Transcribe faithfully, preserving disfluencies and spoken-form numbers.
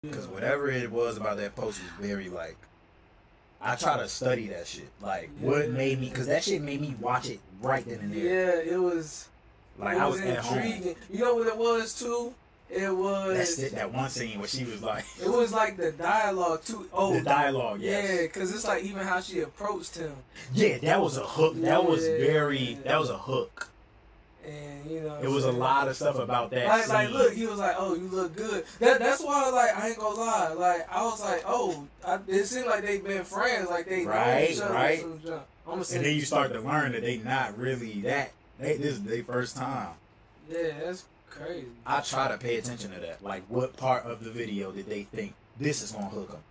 Because whatever it was about that post was very like. I try to study that shit. Like, yeah. What made me? Because that shit made me watch it right then and there. Yeah, it was. Like it I was, was at intriguing. home. You know what it was too? It was. That's it. That one scene where she was like. It was like the dialogue too. Oh, the dialogue. Yes. Yeah, because it's like even how she approached him. Yeah, that was a hook. That yeah. was very. That was a hook. And you know, it was a lot of stuff about that. Like, scene. like, look, he was like, "Oh, you look good." That, that's why, like, I ain't gonna lie. Like, I was like, "Oh, I, it seemed like they've been friends. Like they right, know each other." Right, I'm and then you start to learn that they not really that. They this is their first time. Yeah, that's crazy. I try to pay attention to that. Like, what part of the video did they think this is gonna hook them?